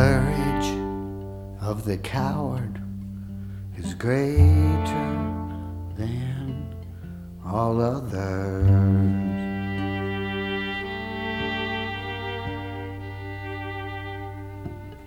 courage of the coward is greater than all others.